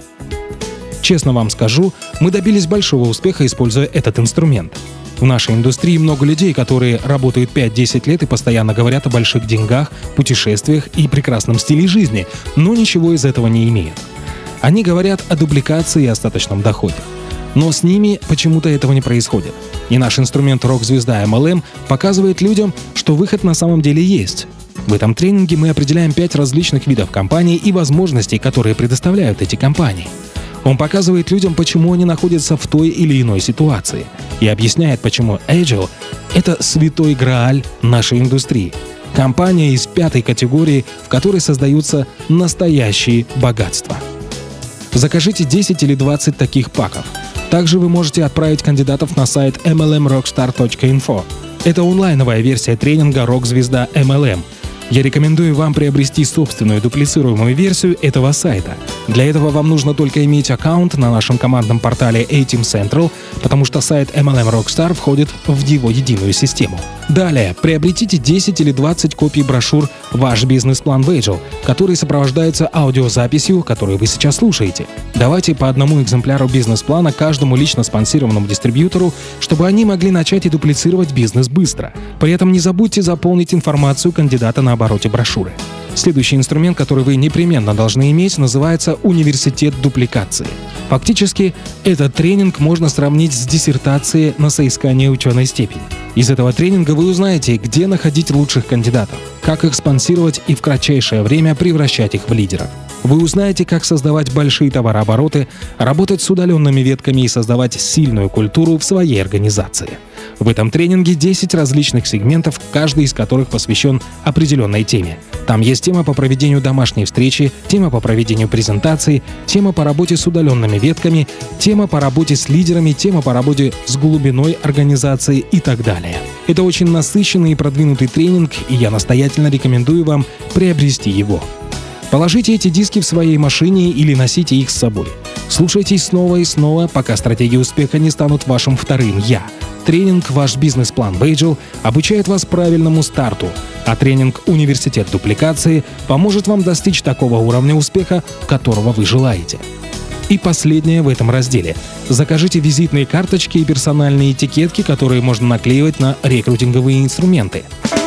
Честно вам скажу, мы добились большого успеха, используя этот инструмент. В нашей индустрии много людей, которые работают 5-10 лет и постоянно говорят о больших деньгах, путешествиях и прекрасном стиле жизни, но ничего из этого не имеют. Они говорят о дубликации и остаточном доходе. Но с ними почему-то этого не происходит. И наш инструмент «Рок-звезда MLM» показывает людям, что выход на самом деле есть. В этом тренинге мы определяем 5 различных видов компаний и возможностей, которые предоставляют эти компании. Он показывает людям, почему они находятся в той или иной ситуации, и объясняет, почему Agile — это святой грааль нашей индустрии. Компания из 5-й категории, в которой создаются настоящие богатства. Закажите 10 или 20 таких паков. Также вы можете отправить кандидатов на сайт mlmrockstar.info. Это онлайновая версия тренинга «Рок-звезда MLM». Я рекомендую вам приобрести собственную дуплицируемую версию этого сайта. Для этого вам нужно только иметь аккаунт на нашем командном портале A-Team Central, потому что сайт MLM Rockstar входит в его единую систему. Далее, приобретите 10 или 20 копий брошюр «Ваш бизнес-план в Agile», которые сопровождаются аудиозаписью, которую вы сейчас слушаете. Давайте по одному экземпляру бизнес-плана каждому лично спонсированному дистрибьютору, чтобы они могли начать и дуплицировать бизнес быстро. При этом не забудьте заполнить информацию кандидата на обороте брошюры. Следующий инструмент, который вы непременно должны иметь, называется «Университет дупликации». Фактически, этот тренинг можно сравнить с диссертацией на соискание ученой степени. Из этого тренинга вы узнаете, где находить лучших кандидатов, как их спонсировать и в кратчайшее время превращать их в лидеров. Вы узнаете, как создавать большие товарообороты, работать с удаленными ветками и создавать сильную культуру в своей организации. В этом тренинге 10 различных сегментов, каждый из которых посвящен определенной теме. Там есть тема по проведению домашней встречи, тема по проведению презентаций, тема по работе с удаленными ветками, тема по работе с лидерами, тема по работе с глубиной организации и так далее. Это очень насыщенный и продвинутый тренинг, и я настоятельно рекомендую вам приобрести его. Положите эти диски в своей машине или носите их с собой. Слушайте снова и снова, пока стратегии успеха не станут вашим вторым «я». Тренинг «Ваш бизнес-план в Agile» обучает вас правильному старту, а тренинг «Университет дупликации» поможет вам достичь такого уровня успеха, которого вы желаете. И последнее в этом разделе. Закажите визитные карточки и персональные этикетки, которые можно наклеивать на рекрутинговые инструменты.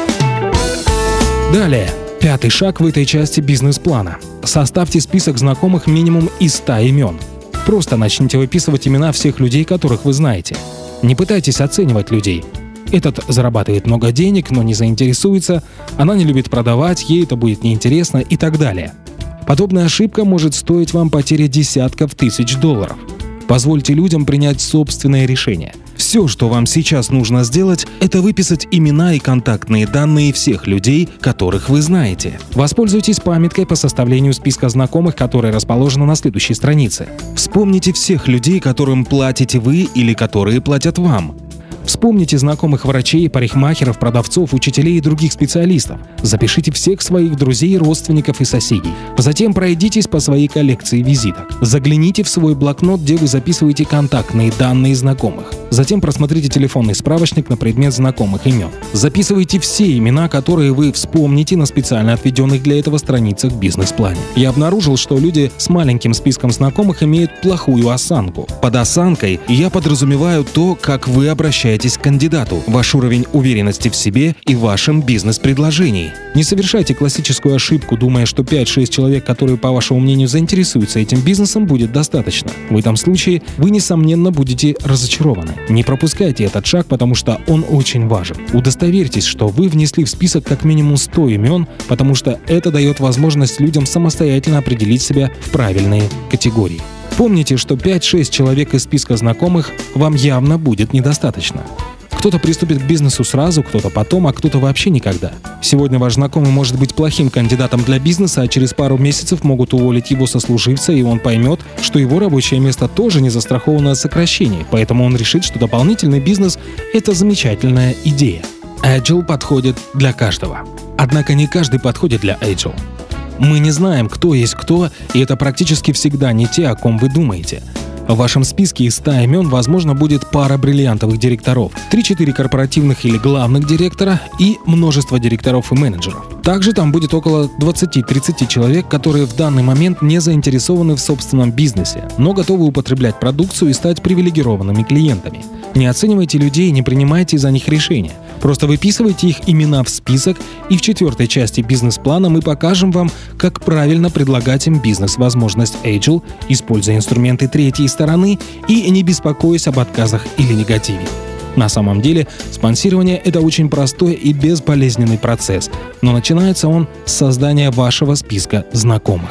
Далее. 5-й шаг в этой части бизнес-плана. Составьте список знакомых минимум из 100 имен. Просто начните выписывать имена всех людей, которых вы знаете. Не пытайтесь оценивать людей. Этот зарабатывает много денег, но не заинтересуется, она не любит продавать, ей это будет неинтересно и так далее. Подобная ошибка может стоить вам потери десятков тысяч долларов. Позвольте людям принять собственное решение. Все, что вам сейчас нужно сделать, это выписать имена и контактные данные всех людей, которых вы знаете. Воспользуйтесь памяткой по составлению списка знакомых, которая расположена на следующей странице. Вспомните всех людей, которым платите вы или которые платят вам. Вспомните знакомых врачей, парикмахеров, продавцов, учителей и других специалистов. Запишите всех своих друзей, родственников и соседей. Затем пройдитесь по своей коллекции визиток. Загляните в свой блокнот, где вы записываете контактные данные знакомых. Затем просмотрите телефонный справочник на предмет знакомых имен. Записывайте все имена, которые вы вспомните на специально отведенных для этого страницах в бизнес-плане. Я обнаружил, что люди с маленьким списком знакомых имеют плохую осанку. Под осанкой я подразумеваю то, как вы обращаетесь к кандидату, ваш уровень уверенности в себе и вашем бизнес-предложении. Не совершайте классическую ошибку, думая, что 5-6 человек, которые, по вашему мнению, заинтересуются этим бизнесом, будет достаточно. В этом случае вы, несомненно, будете разочарованы. Не пропускайте этот шаг, потому что он очень важен. Удостоверьтесь, что вы внесли в список как минимум 100 имен, потому что это дает возможность людям самостоятельно определить себя в правильные категории. Помните, что 5-6 человек из списка знакомых вам явно будет недостаточно. Кто-то приступит к бизнесу сразу, кто-то потом, а кто-то вообще никогда. Сегодня ваш знакомый может быть плохим кандидатом для бизнеса, а через пару месяцев могут уволить его сослуживца, и он поймет, что его рабочее место тоже не застраховано от сокращений, поэтому он решит, что дополнительный бизнес – это замечательная идея. Agile подходит для каждого. Однако не каждый подходит для Agile. Мы не знаем, кто есть кто, и это практически всегда не те, о ком вы думаете. В вашем списке из 100 имен, возможно, будет пара бриллиантовых директоров, 3-4 корпоративных или главных директора и множество директоров и менеджеров. Также там будет около 20-30 человек, которые в данный момент не заинтересованы в собственном бизнесе, но готовы употреблять продукцию и стать привилегированными клиентами. Не оценивайте людей и не принимайте за них решения. Просто выписывайте их имена в список, и в 4-й части бизнес-плана мы покажем вам, как правильно предлагать им бизнес-возможность Agile, используя инструменты третьей стороны и не беспокоясь об отказах или негативе. На самом деле, спонсирование – это очень простой и безболезненный процесс, но начинается он с создания вашего списка знакомых.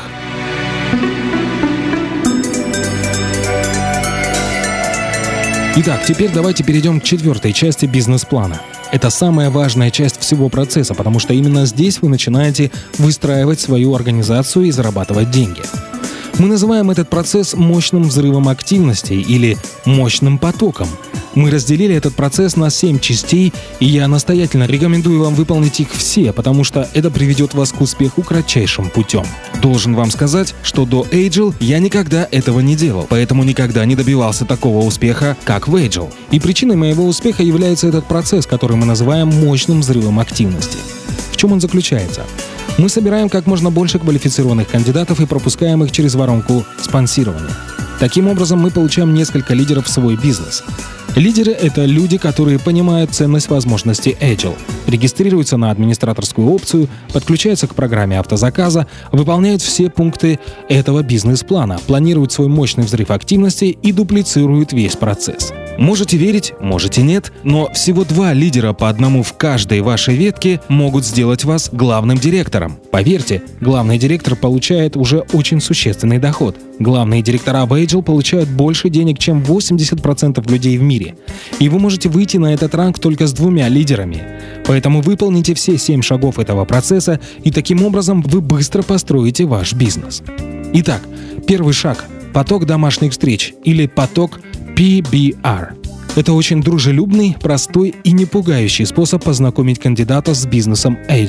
Итак, теперь давайте перейдем к 4-й части бизнес-плана. Это самая важная часть всего процесса, потому что именно здесь вы начинаете выстраивать свою организацию и зарабатывать деньги. Мы называем этот процесс мощным взрывом активностей или мощным потоком. Мы разделили этот процесс на 7 частей, и я настоятельно рекомендую вам выполнить их все, потому что это приведет вас к успеху кратчайшим путем. Должен вам сказать, что до Agile я никогда этого не делал, поэтому никогда не добивался такого успеха, как в Agile. И причиной моего успеха является этот процесс, который мы называем мощным взрывом активности. В чем он заключается? Мы собираем как можно больше квалифицированных кандидатов и пропускаем их через воронку спонсирования. Таким образом, мы получаем несколько лидеров в свой бизнес. Лидеры — это люди, которые понимают ценность возможностей Agile, регистрируются на администраторскую опцию, подключаются к программе автозаказа, выполняют все пункты этого бизнес-плана, планируют свой мощный взрыв активности и дуплицируют весь процесс. Можете верить, можете нет, но всего 2 лидера по одному в каждой вашей ветке могут сделать вас главным директором. Поверьте, главный директор получает уже очень существенный доход. Главные директора в Agile получают больше денег, чем 80% людей в мире. И вы можете выйти на этот ранг только с 2 лидерами. Поэтому выполните все 7 шагов этого процесса, и таким образом вы быстро построите ваш бизнес. Итак, первый шаг – поток домашних встреч или поток PBR. Это очень дружелюбный, простой и не пугающий способ познакомить кандидата с бизнесом Agile.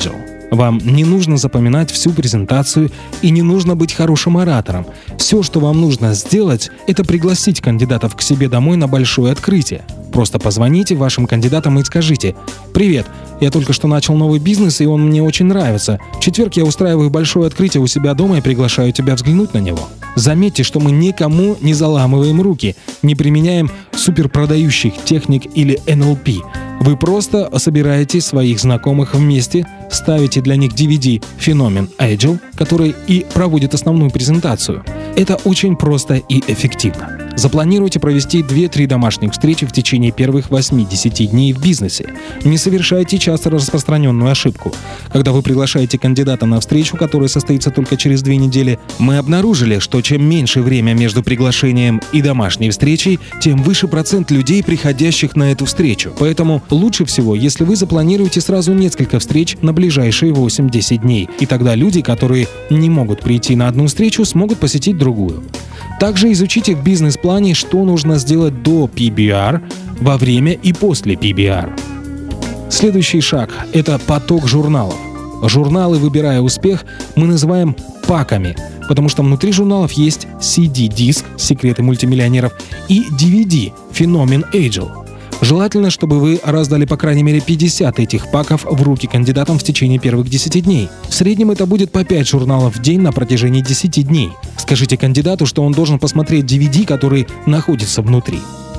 Вам не нужно запоминать всю презентацию и не нужно быть хорошим оратором. Все, что вам нужно сделать, это пригласить кандидатов к себе домой на большое открытие. Просто позвоните вашим кандидатам и скажите: «Привет, я только что начал новый бизнес, и он мне очень нравится. В четверг я устраиваю большое открытие у себя дома и приглашаю тебя взглянуть на него». Заметьте, что мы никому не заламываем руки, не применяем суперпродающих техник или NLP. Вы просто собираете своих знакомых вместе, ставите для них DVD «Феномен Agile», который и проводит основную презентацию. Это очень просто и эффективно. Запланируйте провести 2-3 домашних встречи в течение первых 8-10 дней в бизнесе. Не совершайте часто распространенную ошибку. Когда вы приглашаете кандидата на встречу, которая состоится только через 2 недели, мы обнаружили, что чем меньше время между приглашением и домашней встречей, тем выше процент людей, приходящих на эту встречу. Поэтому лучше всего, если вы запланируете сразу несколько встреч на ближайшие 8-10 дней, и тогда люди, которые не могут прийти на одну встречу, смогут посетить другую. Также изучите в бизнес-плане, что нужно сделать до PBR, во время и после PBR. Следующий шаг – это поток журналов. Журналы «Выбирая успех» мы называем паками, потому что внутри журналов есть CD-диск «Секреты мультимиллионеров» и DVD «Феномен Agile». Желательно, чтобы вы раздали по крайней мере 50 этих паков в руки кандидатам в течение первых 10 дней. В среднем это будет по 5 журналов в день на протяжении 10 дней. Скажите кандидату, что он должен посмотреть DVD, который находится внутри.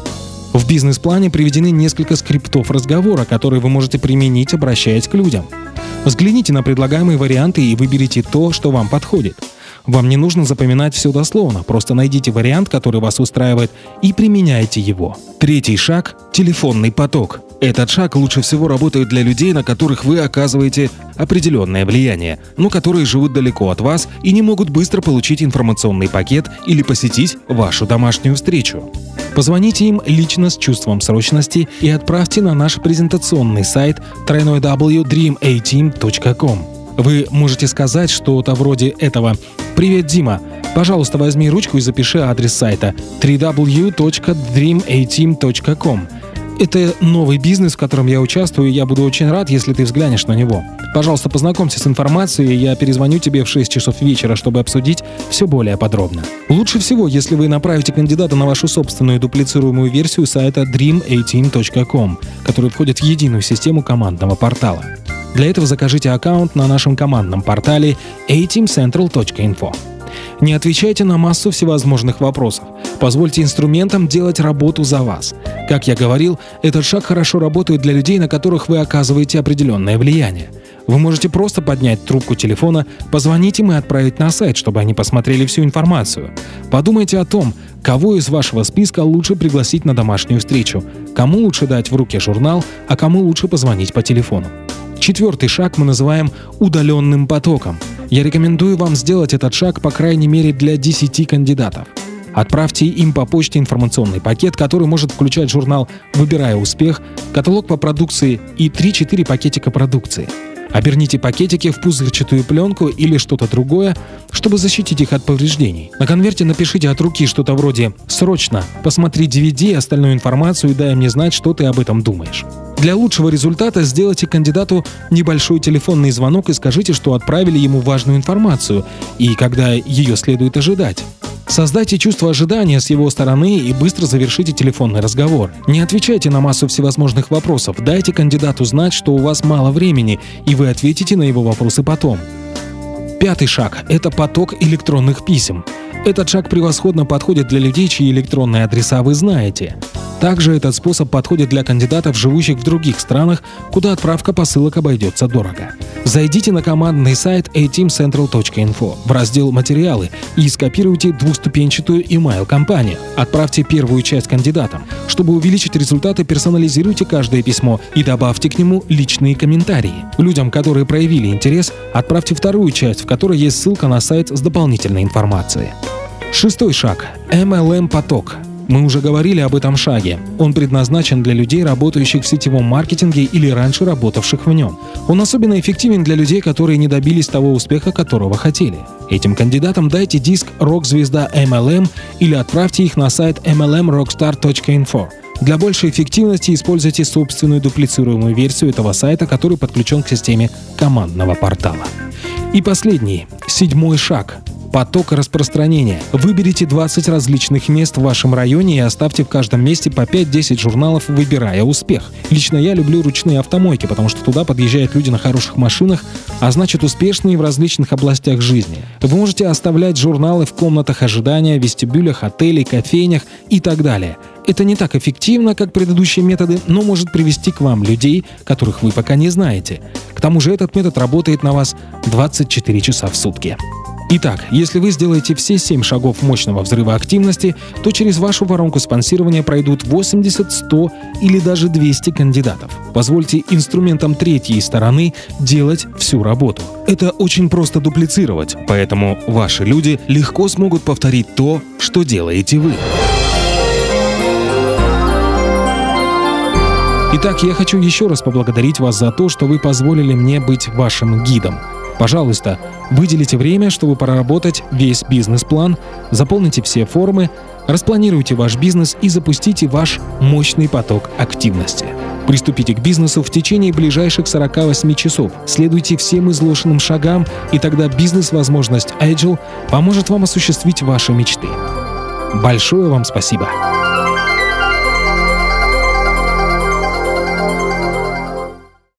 В бизнес-плане приведены несколько скриптов разговора, которые вы можете применить, обращаясь к людям. Взгляните на предлагаемые варианты и выберите то, что вам подходит. Вам не нужно запоминать все дословно, просто найдите вариант, который вас устраивает, и применяйте его. Третий шаг – телефонный поток. Этот шаг лучше всего работает для людей, на которых вы оказываете определенное влияние, но которые живут далеко от вас и не могут быстро получить информационный пакет или посетить вашу домашнюю встречу. Позвоните им лично с чувством срочности и отправьте на наш презентационный сайт www.dreamateam.com. Вы можете сказать что-то вроде этого: «Привет, Дима, пожалуйста, возьми ручку и запиши адрес сайта www.dreamateam.com. Это новый бизнес, в котором я участвую, и я буду очень рад, если ты взглянешь на него. Пожалуйста, познакомься с информацией, я перезвоню тебе в 6 часов вечера, чтобы обсудить все более подробно». Лучше всего, если вы направите кандидата на вашу собственную дуплицируемую версию сайта dreamateam.com, который входит в единую систему командного портала. Для этого закажите аккаунт на нашем командном портале ateamcentral.info. Не отвечайте на массу всевозможных вопросов. Позвольте инструментам делать работу за вас. Как я говорил, этот шаг хорошо работает для людей, на которых вы оказываете определенное влияние. Вы можете просто поднять трубку телефона, позвонить им и отправить на сайт, чтобы они посмотрели всю информацию. Подумайте о том, кого из вашего списка лучше пригласить на домашнюю встречу, кому лучше дать в руки журнал, а кому лучше позвонить по телефону. Четвертый шаг мы называем удаленным потоком. Я рекомендую вам сделать этот шаг по крайней мере для 10 кандидатов. Отправьте им по почте информационный пакет, который может включать журнал «Выбирая успех», каталог по продукции и 3-4 пакетика продукции. Оберните пакетики в пузырчатую пленку или что-то другое, чтобы защитить их от повреждений. На конверте напишите от руки что-то вроде «Срочно! Посмотри DVD и остальную информацию и дай мне знать, что ты об этом думаешь». Для лучшего результата сделайте кандидату небольшой телефонный звонок и скажите, что отправили ему важную информацию и когда ее следует ожидать. Создайте чувство ожидания с его стороны и быстро завершите телефонный разговор. Не отвечайте на массу всевозможных вопросов, дайте кандидату знать, что у вас мало времени, и вы ответите на его вопросы потом. Пятый шаг – это поток электронных писем. Этот шаг превосходно подходит для людей, чьи электронные адреса вы знаете. Также этот способ подходит для кандидатов, живущих в других странах, куда отправка посылок обойдется дорого. Зайдите на командный сайт ateamcentral.info в раздел «Материалы» и скопируйте двухступенчатую email-кампанию. Отправьте первую часть кандидатам. Чтобы увеличить результаты, персонализируйте каждое письмо и добавьте к нему личные комментарии. Людям, которые проявили интерес, отправьте вторую часть, в которой есть ссылка на сайт с дополнительной информацией. Шестой шаг – MLM-поток. Мы уже говорили об этом шаге. Он предназначен для людей, работающих в сетевом маркетинге или раньше работавших в нем. Он особенно эффективен для людей, которые не добились того успеха, которого хотели. Этим кандидатам дайте диск «Рок-звезда MLM» или отправьте их на сайт mlmrockstar.info. Для большей эффективности используйте собственную дуплицируемую версию этого сайта, который подключен к системе командного портала. И последний, 7-й шаг. Поток распространения. Выберите 20 различных мест в вашем районе и оставьте в каждом месте по 5-10 журналов, выбирая успех. Лично я люблю ручные автомойки, потому что туда подъезжают люди на хороших машинах, а значит успешные в различных областях жизни. Вы можете оставлять журналы в комнатах ожидания, вестибюлях, отелей, кофейнях и так далее. Это не так эффективно, как предыдущие методы, но может привести к вам людей, которых вы пока не знаете. К тому же этот метод работает на вас 24 часа в сутки. Итак, если вы сделаете все 7 шагов мощного взрыва активности, то через вашу воронку спонсирования пройдут 80, 100 или даже 200 кандидатов. Позвольте инструментам третьей стороны делать всю работу. Это очень просто дуплицировать, поэтому ваши люди легко смогут повторить то, что делаете вы. Итак, я хочу еще раз поблагодарить вас за то, что вы позволили мне быть вашим гидом. Пожалуйста, выделите время, чтобы проработать весь бизнес-план, заполните все формы, распланируйте ваш бизнес и запустите ваш мощный поток активности. Приступите к бизнесу в течение ближайших 48 часов. Следуйте всем изложенным шагам, и тогда бизнес-возможность Agile поможет вам осуществить ваши мечты. Большое вам спасибо!